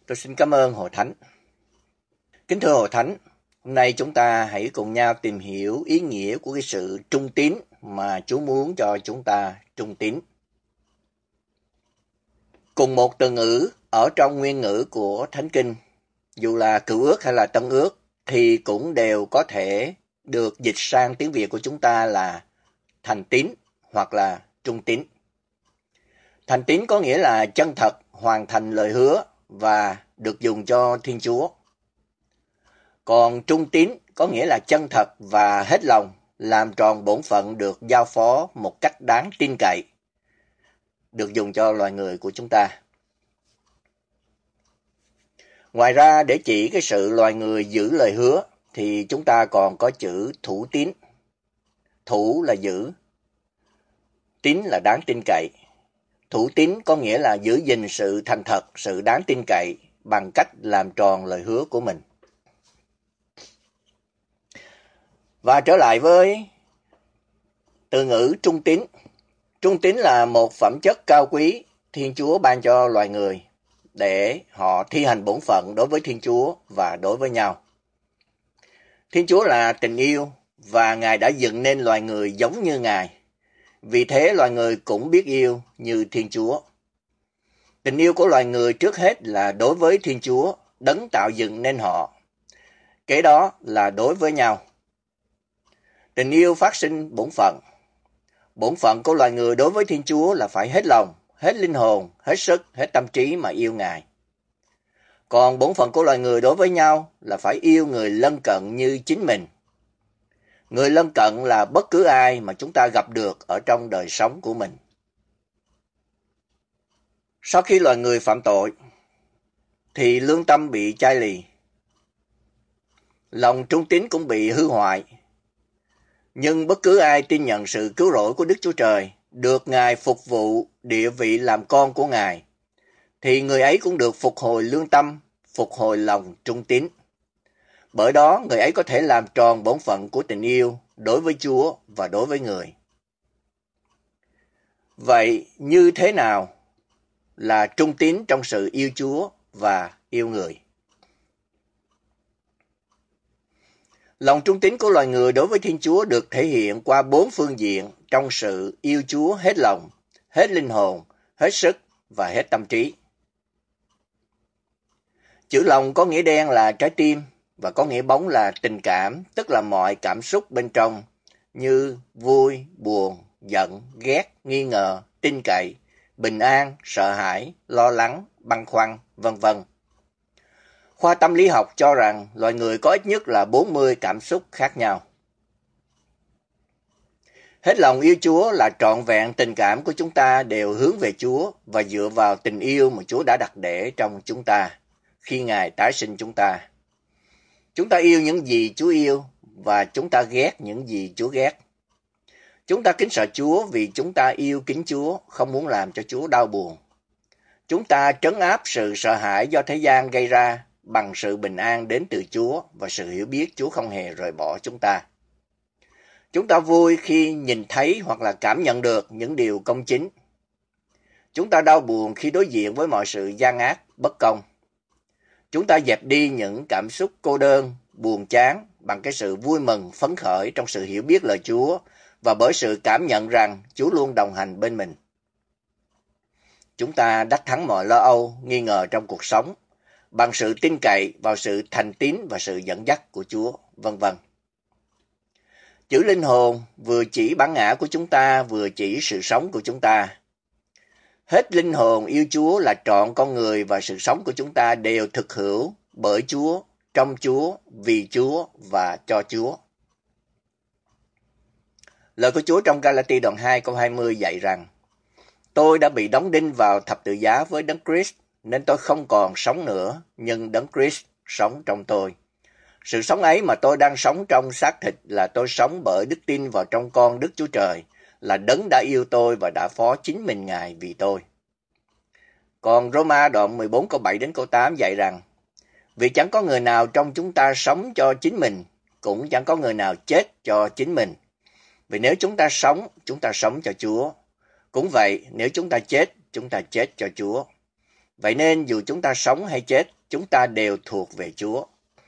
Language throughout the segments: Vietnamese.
Tôi xin cảm ơn Hội Thánh. Kính thưa Hội Thánh, hôm nay chúng ta hãy cùng nhau tìm hiểu ý nghĩa của cái sự trung tín mà Chúa muốn cho chúng ta trung tín. Cùng một từ ngữ ở trong nguyên ngữ của Thánh Kinh, dù là Cựu Ước hay là Tân Ước, thì cũng đều có thể được dịch sang tiếng Việt của chúng ta là thành tín hoặc là trung tín. Thành tín có nghĩa là chân thật, hoàn thành lời hứa và được dùng cho Thiên Chúa. Còn trung tín có nghĩa là chân thật và hết lòng, làm tròn bổn phận được giao phó một cách đáng tin cậy, được dùng cho loài người của chúng ta. Ngoài ra, để chỉ cái sự loài người giữ lời hứa, thì chúng ta còn có chữ thủ tín. Thủ là giữ, tín là đáng tin cậy. Thủ tín có nghĩa là giữ gìn sự thành thật, sự đáng tin cậy bằng cách làm tròn lời hứa của mình. Và trở lại với từ ngữ trung tín. Trung tín là một phẩm chất cao quý Thiên Chúa ban cho loài người để họ thi hành bổn phận đối với Thiên Chúa và đối với nhau. Thiên Chúa là tình yêu và Ngài đã dựng nên loài người giống như Ngài. Vì thế loài người cũng biết yêu như Thiên Chúa. Tình yêu của loài người trước hết là đối với Thiên Chúa, đấng tạo dựng nên họ. Kế đó là đối với nhau. Tình yêu phát sinh bổn phận. Bổn phận của loài người đối với Thiên Chúa là phải hết lòng, hết linh hồn, hết sức, hết tâm trí mà yêu Ngài. Còn bổn phận của loài người đối với nhau là phải yêu người lân cận như chính mình. Người lân cận là bất cứ ai mà chúng ta gặp được ở trong đời sống của mình. Sau khi loài người phạm tội, thì lương tâm bị chai lì. Lòng trung tín cũng bị hư hoại. Nhưng bất cứ ai tin nhận sự cứu rỗi của Đức Chúa Trời, được Ngài phục vụ địa vị làm con của Ngài, thì người ấy cũng được phục hồi lương tâm, phục hồi lòng trung tín. Bởi đó, người ấy có thể làm tròn bổn phận của tình yêu đối với Chúa và đối với người. Vậy, như thế nào là trung tín trong sự yêu Chúa và yêu người? Lòng trung tín của loài người đối với Thiên Chúa được thể hiện qua 4 phương diện trong sự yêu Chúa hết lòng, hết linh hồn, hết sức và hết tâm trí. Chữ lòng có nghĩa đen là trái tim và có nghĩa bóng là tình cảm, tức là mọi cảm xúc bên trong như vui, buồn, giận, ghét, nghi ngờ, tin cậy, bình an, sợ hãi, lo lắng, băn khoăn, vân vân. Khoa tâm lý học cho rằng loài người có ít nhất là 40 cảm xúc khác nhau. Hết lòng yêu Chúa là trọn vẹn tình cảm của chúng ta đều hướng về Chúa và dựa vào tình yêu mà Chúa đã đặt để trong chúng ta khi Ngài tái sinh chúng ta. Chúng ta yêu những gì Chúa yêu và chúng ta ghét những gì Chúa ghét. Chúng ta kính sợ Chúa vì chúng ta yêu kính Chúa, không muốn làm cho Chúa đau buồn. Chúng ta trấn áp sự sợ hãi do thế gian gây ra bằng sự bình an đến từ Chúa và sự hiểu biết Chúa không hề rời bỏ chúng ta. Chúng ta vui khi nhìn thấy hoặc là cảm nhận được những điều công chính. Chúng ta đau buồn khi đối diện với mọi sự gian ác, bất công. Chúng ta dẹp đi những cảm xúc cô đơn, buồn chán bằng cái sự vui mừng, phấn khởi trong sự hiểu biết lời Chúa và bởi sự cảm nhận rằng Chúa luôn đồng hành bên mình. Chúng ta đắc thắng mọi lo âu, nghi ngờ trong cuộc sống bằng sự tin cậy vào sự thành tín và sự dẫn dắt của Chúa, vân vân. Chữ linh hồn vừa chỉ bản ngã của chúng ta, vừa chỉ sự sống của chúng ta. Hết linh hồn yêu Chúa là trọn con người và sự sống của chúng ta đều thực hữu bởi Chúa, trong Chúa, vì Chúa và cho Chúa. Lời của Chúa trong Ga-la-ti đoạn 2 câu 20 dạy rằng: Tôi đã bị đóng đinh vào thập tự giá với Đấng Christ, nên tôi không còn sống nữa, nhưng Đấng Christ sống trong tôi. Sự sống ấy mà tôi đang sống trong xác thịt là tôi sống bởi đức tin vào trong con Đức Chúa Trời, là Đấng đã yêu tôi và đã phó chính mình Ngài vì tôi. Còn Roma đoạn 14 câu 7 đến câu 8 dạy rằng: Vì chẳng có người nào trong chúng ta sống cho chính mình, cũng chẳng có người nào chết cho chính mình. Vì nếu chúng ta sống cho Chúa. Cũng vậy, nếu chúng ta chết cho Chúa. Vậy nên dù chúng ta sống hay chết, chúng ta đều thuộc về Chúa.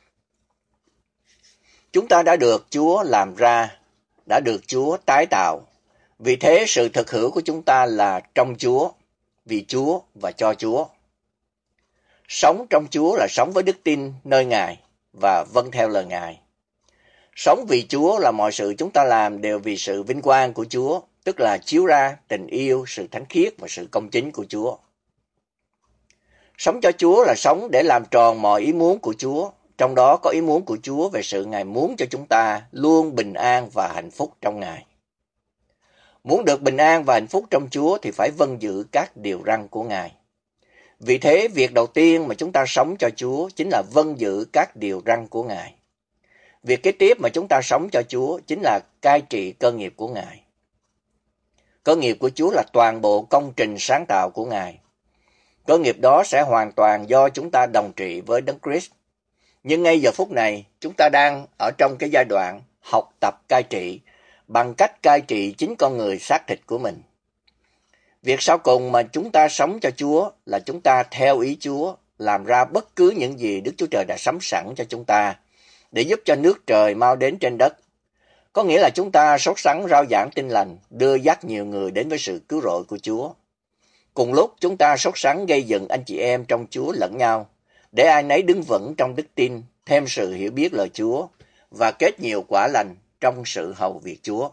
Chúng ta đã được Chúa làm ra, đã được Chúa tái tạo. Vì thế sự thực hữu của chúng ta là trong Chúa, vì Chúa và cho Chúa. Sống trong Chúa là sống với đức tin nơi Ngài và vâng theo lời Ngài. Sống vì Chúa là mọi sự chúng ta làm đều vì sự vinh quang của Chúa, tức là chiếu ra tình yêu, sự thánh khiết và sự công chính của Chúa. Sống cho Chúa là sống để làm tròn mọi ý muốn của Chúa, trong đó có ý muốn của Chúa về sự Ngài muốn cho chúng ta luôn bình an và hạnh phúc trong Ngài. Muốn được bình an và hạnh phúc trong Chúa thì phải vâng giữ các điều răn của Ngài. Vì thế, việc đầu tiên mà chúng ta sống cho Chúa chính là vâng giữ các điều răn của Ngài. Việc kế tiếp mà chúng ta sống cho Chúa chính là cai trị cơ nghiệp của Ngài. Cơ nghiệp của Chúa là toàn bộ công trình sáng tạo của Ngài. Cơ nghiệp đó sẽ hoàn toàn do chúng ta đồng trị với Đấng Christ. Nhưng ngay giờ phút này, chúng ta đang ở trong cái giai đoạn học tập cai trị, bằng cách cai trị chính con người xác thịt của mình. Việc sau cùng mà chúng ta sống cho Chúa là chúng ta theo ý Chúa, làm ra bất cứ những gì Đức Chúa Trời đã sắm sẵn cho chúng ta, để giúp cho nước trời mau đến trên đất. Có nghĩa là chúng ta sốt sắng rao giảng tin lành, đưa dắt nhiều người đến với sự cứu rỗi của Chúa. Cùng lúc chúng ta sốt sắng gây dựng anh chị em trong Chúa lẫn nhau, để ai nấy đứng vững trong đức tin, thêm sự hiểu biết lời Chúa, và kết nhiều quả lành trong sự hầu việc Chúa.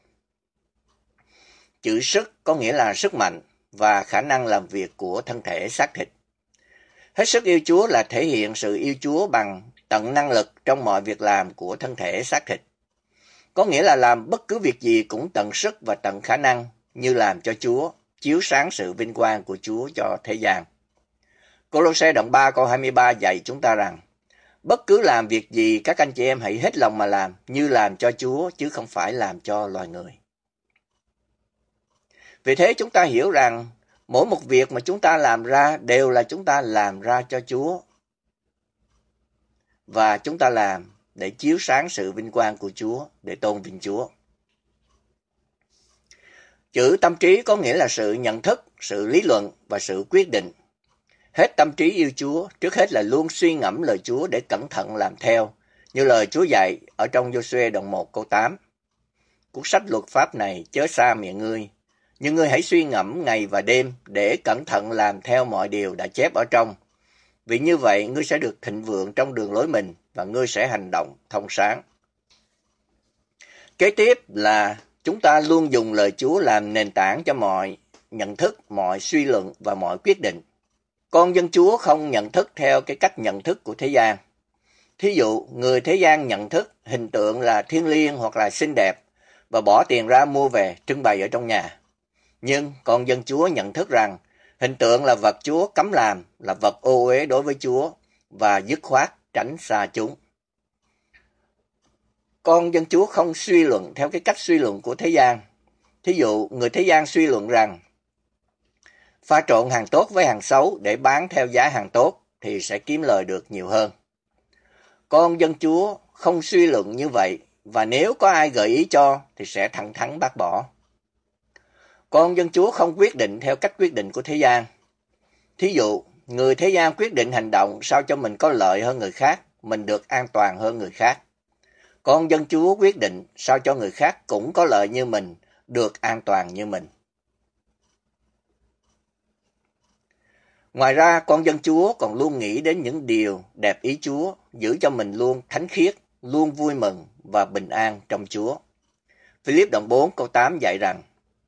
Chữ sức có nghĩa là sức mạnh và khả năng làm việc của thân thể xác thịt. Hết sức yêu Chúa là thể hiện sự yêu Chúa bằng tận năng lực trong mọi việc làm của thân thể xác thịt. Có nghĩa là làm bất cứ việc gì cũng tận sức và tận khả năng, như làm cho Chúa, chiếu sáng sự vinh quang của Chúa cho thế gian. Cô-lô-se đoạn 3 câu 23 dạy chúng ta rằng, bất cứ làm việc gì các anh chị em hãy hết lòng mà làm, như làm cho Chúa chứ không phải làm cho loài người. Vì thế chúng ta hiểu rằng, mỗi một việc mà chúng ta làm ra đều là chúng ta làm ra cho Chúa. Và chúng ta làm để chiếu sáng sự vinh quang của Chúa, để tôn vinh Chúa. Chữ tâm trí có nghĩa là sự nhận thức, sự lý luận và sự quyết định. Hết tâm trí yêu Chúa, trước hết là luôn suy ngẫm lời Chúa để cẩn thận làm theo, như lời Chúa dạy ở trong Giô-suê đoạn 1 câu 8. Cuốn sách luật pháp này chớ xa miệng ngươi, nhưng ngươi hãy suy ngẫm ngày và đêm để cẩn thận làm theo mọi điều đã chép ở trong. Vì như vậy ngươi sẽ được thịnh vượng trong đường lối mình và ngươi sẽ hành động thông sáng. Kế tiếp là chúng ta luôn dùng lời Chúa làm nền tảng cho mọi nhận thức, mọi suy luận và mọi quyết định. Con dân Chúa không nhận thức theo cái cách nhận thức của thế gian. Thí dụ, người thế gian nhận thức hình tượng là thiêng liêng hoặc là xinh đẹp và bỏ tiền ra mua về trưng bày ở trong nhà. Nhưng con dân Chúa nhận thức rằng hình tượng là vật Chúa cấm làm, là vật ô uế đối với Chúa và dứt khoát tránh xa chúng. Con dân Chúa không suy luận theo cái cách suy luận của thế gian. Thí dụ, người thế gian suy luận rằng pha trộn hàng tốt với hàng xấu để bán theo giá hàng tốt thì sẽ kiếm lời được nhiều hơn. Con dân Chúa không suy luận như vậy, và nếu có ai gợi ý cho thì sẽ thẳng thắn bác bỏ. Con dân Chúa không quyết định theo cách quyết định của thế gian. Thí dụ, người thế gian quyết định hành động sao cho mình có lợi hơn người khác, mình được an toàn hơn người khác. Con dân Chúa quyết định sao cho người khác cũng có lợi như mình, được an toàn như mình. Ngoài ra, con dân Chúa còn luôn nghĩ đến những điều đẹp ý Chúa, giữ cho mình luôn thánh khiết, luôn vui mừng và bình an trong Chúa. Philip đoạn 4 câu 8 dạy rằng,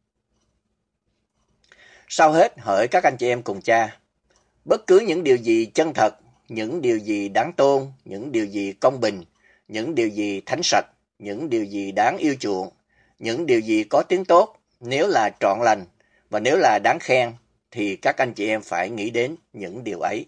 sau hết hỡi các anh chị em cùng cha, bất cứ những điều gì chân thật, những điều gì đáng tôn, những điều gì công bình, những điều gì thánh sạch, những điều gì đáng yêu chuộng, những điều gì có tiếng tốt, nếu là trọn lành và nếu là đáng khen, thì các anh chị em phải nghĩ đến những điều ấy.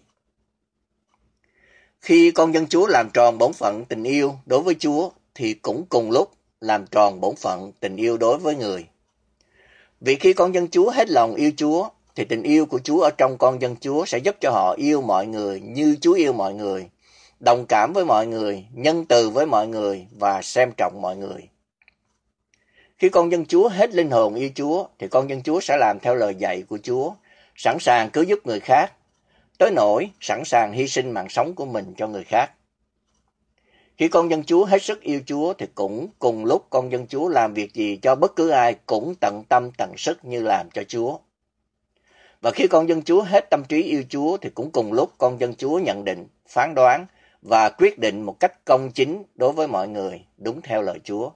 Khi con dân Chúa làm tròn bổn phận tình yêu đối với Chúa, thì cũng cùng lúc làm tròn bổn phận tình yêu đối với người. Vì khi con dân Chúa hết lòng yêu Chúa, thì tình yêu của Chúa ở trong con dân Chúa sẽ giúp cho họ yêu mọi người như Chúa yêu mọi người, đồng cảm với mọi người, nhân từ với mọi người và xem trọng mọi người. Khi con dân Chúa hết linh hồn yêu Chúa, thì con dân Chúa sẽ làm theo lời dạy của Chúa, sẵn sàng cứu giúp người khác, tới nỗi sẵn sàng hy sinh mạng sống của mình cho người khác. Khi con dân Chúa hết sức yêu Chúa thì cũng cùng lúc con dân Chúa làm việc gì cho bất cứ ai cũng tận tâm tận sức như làm cho Chúa. Và khi con dân Chúa hết tâm trí yêu Chúa thì cũng cùng lúc con dân Chúa nhận định, phán đoán và quyết định một cách công chính đối với mọi người đúng theo lời Chúa.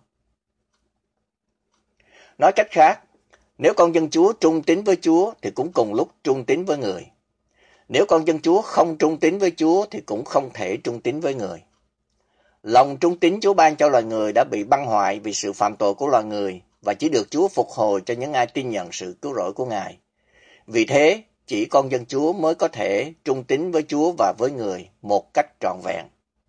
Nói cách khác, nếu con dân Chúa trung tín với Chúa thì cũng cùng lúc trung tín với người. Nếu con dân Chúa không trung tín với Chúa thì cũng không thể trung tín với người. Lòng trung tín Chúa ban cho loài người đã bị băng hoại vì sự phạm tội của loài người và chỉ được Chúa phục hồi cho những ai tin nhận sự cứu rỗi của Ngài. Vì thế, chỉ con dân Chúa mới có thể trung tín với Chúa và với người một cách trọn vẹn.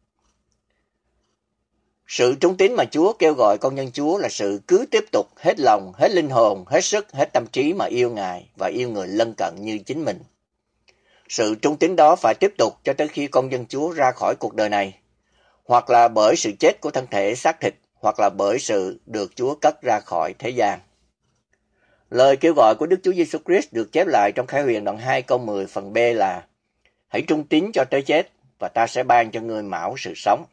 Sự trung tín mà Chúa kêu gọi con nhân Chúa là sự cứ tiếp tục hết lòng, hết linh hồn, hết sức, hết tâm trí mà yêu Ngài và yêu người lân cận như chính mình. Sự trung tín đó phải tiếp tục cho tới khi con dân Chúa ra khỏi cuộc đời này, hoặc là bởi sự chết của thân thể xác thịt, hoặc là bởi sự được Chúa cất ra khỏi thế gian. Lời kêu gọi của Đức Chúa Giêsu Christ được chép lại trong Khải Huyền đoạn 2 câu 10 phần B là: hãy trung tín cho tới chết và ta sẽ ban cho ngươi mão sự sống.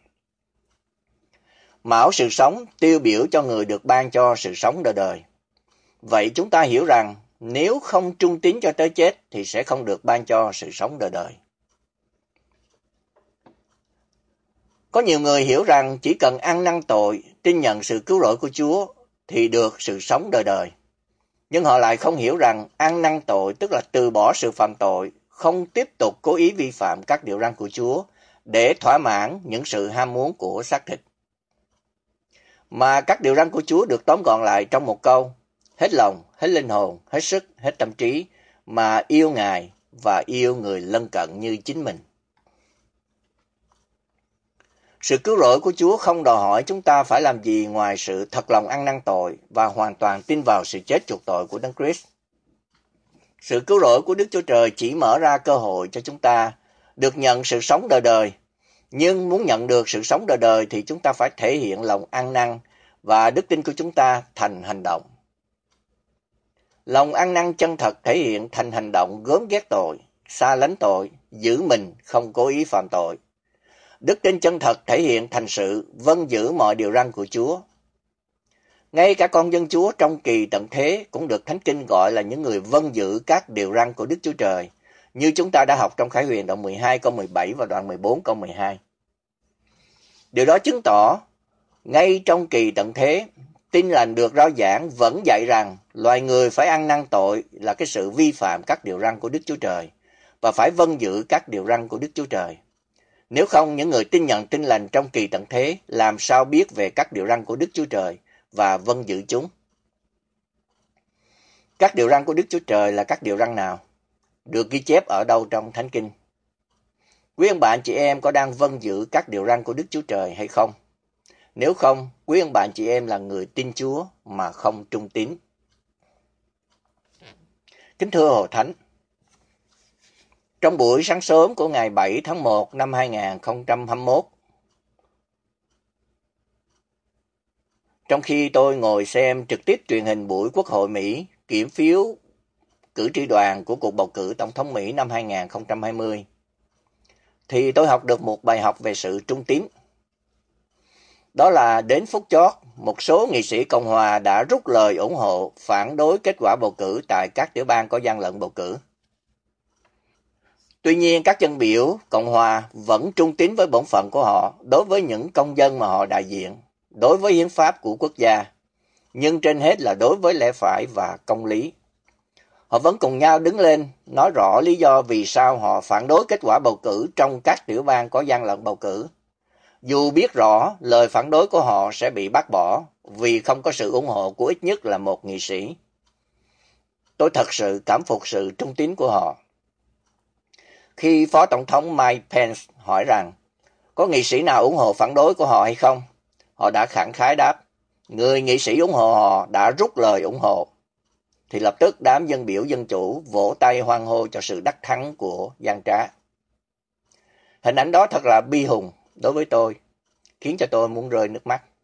Mão sự sống tiêu biểu cho người được ban cho sự sống đời đời. Vậy chúng ta hiểu rằng nếu không trung tín cho tới chết thì sẽ không được ban cho sự sống đời đời. Có nhiều người hiểu rằng chỉ cần ăn năn tội, tin nhận sự cứu rỗi của Chúa thì được sự sống đời đời. Nhưng họ lại không hiểu rằng ăn năn tội tức là từ bỏ sự phạm tội, không tiếp tục cố ý vi phạm các điều răn của Chúa để thỏa mãn những sự ham muốn của xác thịt. Mà các điều răn của Chúa được tóm gọn lại trong một câu: hết lòng, hết linh hồn, hết sức, hết tâm trí mà yêu Ngài và yêu người lân cận như chính mình. Sự cứu rỗi của Chúa không đòi hỏi chúng ta phải làm gì ngoài sự thật lòng ăn năn tội và hoàn toàn tin vào sự chết chuộc tội của Đấng Christ. Sự cứu rỗi của Đức Chúa Trời chỉ mở ra cơ hội cho chúng ta được nhận sự sống đời đời. Nhưng muốn nhận được sự sống đời đời thì chúng ta phải thể hiện lòng ăn năn và đức tin của chúng ta thành hành động. Lòng ăn năn chân thật thể hiện thành hành động gớm ghét tội, xa lánh tội, giữ mình không cố ý phạm tội. Đức tin chân thật thể hiện thành sự vâng giữ mọi điều răn của Chúa. Ngay cả con dân Chúa trong kỳ tận thế cũng được Thánh Kinh gọi là những người vâng giữ các điều răn của Đức Chúa Trời, như chúng ta đã học trong Khải Huyền đoạn 12 câu 17 và đoạn 14 câu 12. Điều đó chứng tỏ, ngay trong kỳ tận thế, Tin lành được rao giảng vẫn dạy rằng loài người phải ăn năn tội là cái sự vi phạm các điều răn của Đức Chúa Trời và phải vâng giữ các điều răn của Đức Chúa Trời. Nếu không, những người tin nhận tin lành trong kỳ tận thế làm sao biết về các điều răn của Đức Chúa Trời và vâng giữ chúng? Các điều răn của Đức Chúa Trời là các điều răn nào? Được ghi chép ở đâu trong Thánh Kinh? Quý ông bạn chị em có đang vâng giữ các điều răn của Đức Chúa Trời hay không? Nếu không, quý ông bạn chị em là người tin Chúa mà không trung tín. Kính thưa Hội Thánh, trong buổi sáng sớm của ngày 7 tháng 1 năm 2021, trong khi tôi ngồi xem trực tiếp truyền hình buổi Quốc hội Mỹ kiểm phiếu cử tri đoàn của cuộc bầu cử Tổng thống Mỹ năm 2020, thì tôi học được một bài học về sự trung tín. Đó là đến phút chót, một số nghị sĩ Cộng hòa đã rút lời ủng hộ phản đối kết quả bầu cử tại các tiểu bang có gian lận bầu cử. Tuy nhiên, các dân biểu Cộng hòa vẫn trung tín với bổn phận của họ đối với những công dân mà họ đại diện, đối với hiến pháp của quốc gia, nhưng trên hết là đối với lẽ phải và công lý. Họ vẫn cùng nhau đứng lên nói rõ lý do vì sao họ phản đối kết quả bầu cử trong các tiểu bang có gian lận bầu cử. Dù biết rõ lời phản đối của họ sẽ bị bác bỏ vì không có sự ủng hộ của ít nhất là một nghị sĩ. Tôi thật sự cảm phục sự trung tín của họ. Khi Phó Tổng thống Mike Pence hỏi rằng có nghị sĩ nào ủng hộ phản đối của họ hay không, họ đã khẳng khái đáp, người nghị sĩ ủng hộ họ đã rút lời ủng hộ. Thì lập tức đám dân biểu dân chủ vỗ tay hoan hô cho sự đắc thắng của gian trá. Hình ảnh đó thật là bi hùng đối với tôi, khiến cho tôi muốn rơi nước mắt.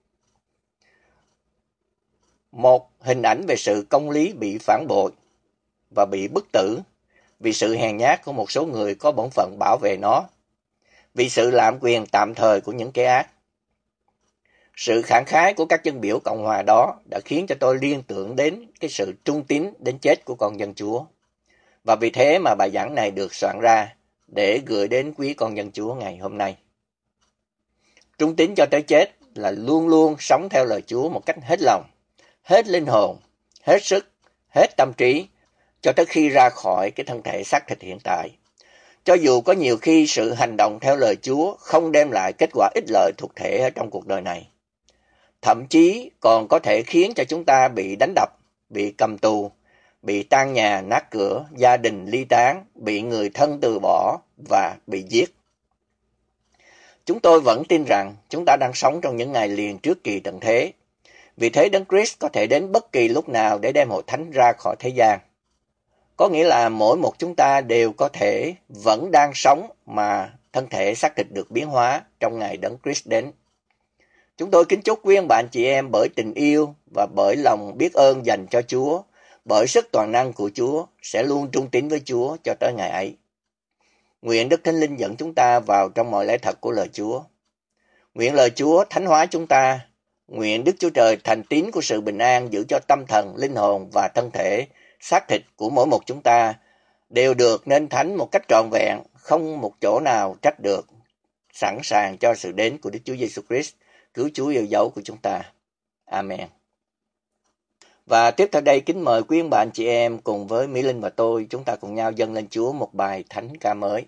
Một hình ảnh về sự công lý bị phản bội và bị bức tử, vì sự hèn nhát của một số người có bổn phận bảo vệ nó, vì sự lạm quyền tạm thời của những kẻ ác. Sự khẳng khái của các dân biểu Cộng hòa đó đã khiến cho tôi liên tưởng đến cái sự trung tín đến chết của con dân Chúa. Và vì thế mà bài giảng này được soạn ra để gửi đến quý con dân Chúa ngày hôm nay. Trung tín cho tới chết là luôn luôn sống theo lời Chúa một cách hết lòng, hết linh hồn, hết sức, hết tâm trí, cho tới khi ra khỏi cái thân thể xác thịt hiện tại. Cho dù có nhiều khi sự hành động theo lời Chúa không đem lại kết quả ích lợi thuộc thể ở trong cuộc đời này. Thậm chí còn có thể khiến cho chúng ta bị đánh đập, bị cầm tù, bị tan nhà nát cửa, gia đình ly tán, bị người thân từ bỏ và bị giết. Chúng tôi vẫn tin rằng chúng ta đang sống trong những ngày liền trước kỳ tận thế. Vì thế Đấng Christ có thể đến bất kỳ lúc nào để đem hội thánh ra khỏi thế gian. Có nghĩa là mỗi một chúng ta đều có thể vẫn đang sống mà thân thể xác thịt được biến hóa trong ngày Đấng Christ đến. Chúng tôi kính chúc quý ông bạn chị em bởi tình yêu và bởi lòng biết ơn dành cho Chúa, bởi sức toàn năng của Chúa sẽ luôn trung tín với Chúa cho tới ngày ấy. Nguyện Đức Thánh Linh dẫn chúng ta vào trong mọi lẽ thật của lời Chúa. Nguyện lời Chúa thánh hóa chúng ta. Nguyện Đức Chúa Trời thành tín của sự bình an giữ cho tâm thần, linh hồn và thân thể, xác thịt của mỗi một chúng ta đều được nên thánh một cách trọn vẹn, không một chỗ nào trách được, sẵn sàng cho sự đến của Đức Chúa Giêsu Christ, cứu Chúa yêu dấu của chúng ta. Amen. Và tiếp theo đây kính mời quý ông bạn chị em cùng với Mỹ Linh và tôi, chúng ta cùng nhau dâng lên Chúa một bài thánh ca mới.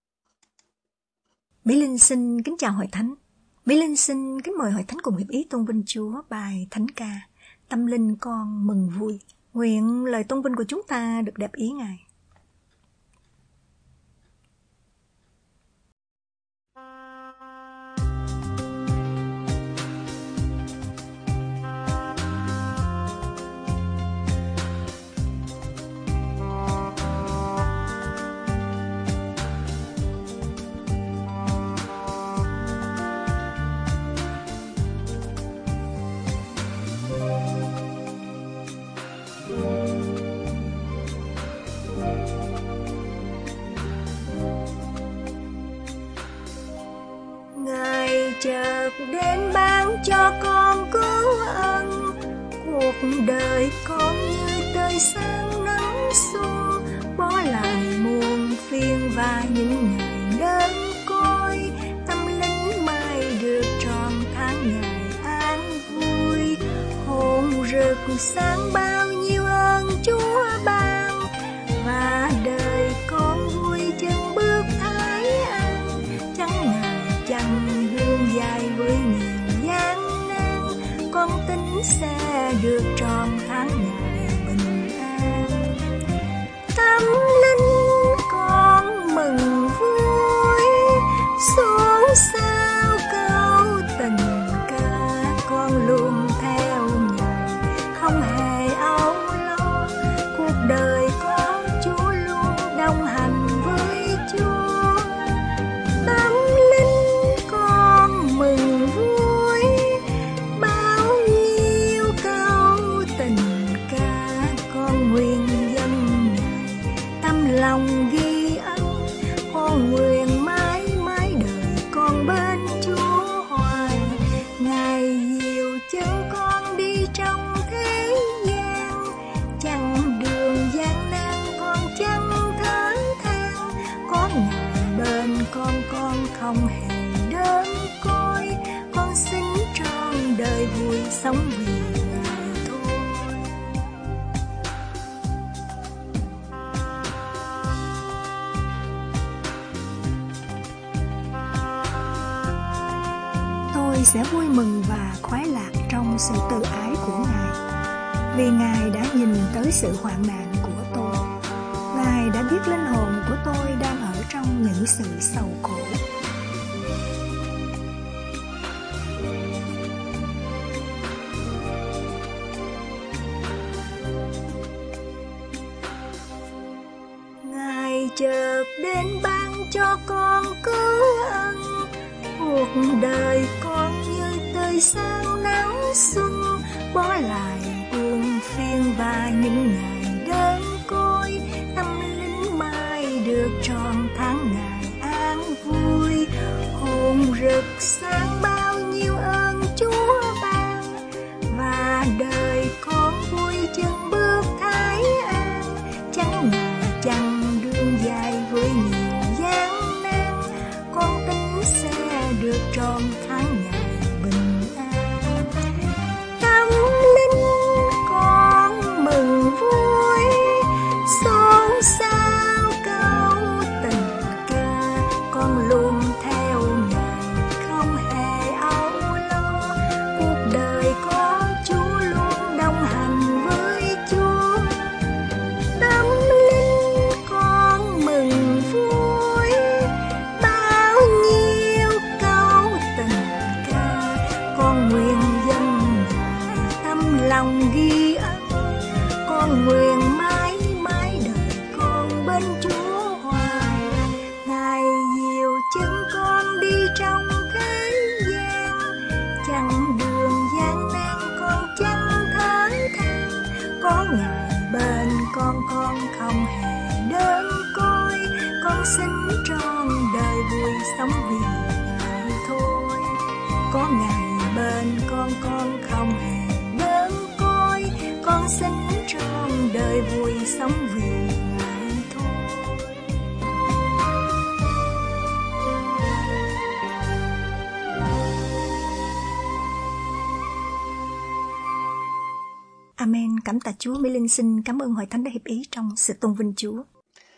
Mỹ Linh xin kính chào hội thánh. Mỹ Linh xin kính mời hội thánh cùng hiệp ý tôn vinh Chúa bài thánh ca Tâm linh con mừng vui. Nguyện lời tôn vinh của chúng ta được đẹp ý Ngài. Chợt đến ban cho con cứu ân, cuộc đời con như tươi sáng nắng xuân, bỏ lại muôn phiền và những ngày đơn côi, tâm linh mai được tròn tháng ngày an vui, hồn rực sáng bao nhiêu ơn Chúa ban, và đời con vui chân bước thái an, chẳng ngại chẳng dài với nhiều gian nan, con tin sẽ được tròn tháng ngày bình an. Tâm linh con mừng vui, xuống sao câu tình ca, con luôn theo Ngài, không hề âu lo, cuộc đời có Chúa luôn đồng hành với Chúa. Tâm mừng vui, bao nhiêu câu tình ca, con nguyện dâng Ngài, tâm lòng ghi ân, con nguyện mãi mãi đời con bên Chúa hoài. Ngài dìu chân con đi trong thế gian, chẳng đường gian nan con chẳng thở than, có Ngài bên con không hề đơn côi, con xin trọn đời vui sống vì Ngài thôi. Tôi sẽ vui mừng và khoái lạc trong sự từ ái của Ngài, vì Ngài đã nhìn tới sự hoạn nạn của tôi. Ngài đã biết linh hồn của tôi đang ở trong những sự sầu khổ. Chợt đến ban cho con cứu ân, cuộc đời con như tươi sáng nắng xuân, bỏ lại buồn phiền và những ngày đơn côi, tâm linh mai sáng bao nhiêu ơn Chúa ban, và đời con vui chân bước thái an. Chẳng ngờ chặng đường dài với nhiều gian nan, con tin sẽ được trọn tháng ngày bình an. Tâm linh con mừng vui, xôn xao câu tình ca. Con luôn theo Ngài không hề âu lo, cuộc đời có Chúa luôn đồng hành với Chúa. Tâm linh con mừng vui, bao nhiêu câu tình ca. Con nguyện dâng Ngài tâm lòng ghi ân, con nguyện mãi mãi đời con bên Chúa hoài. Ngài dìu chân con đi trong thế gian, chặng đường gian nan con chẳng thở than. Có Ngài bên con không hề đơn côi, con xin trọn đời vui sống vì Ngài thôi. Có Ngài bên con không hề đơn côi, con xin trọn đời vui sống vì Ngài thôi. Amen. Cảm tạ Chúa. Mỹ Linh xin cảm ơn Hội Thánh đã hiệp ý trong sự tôn vinh Chúa.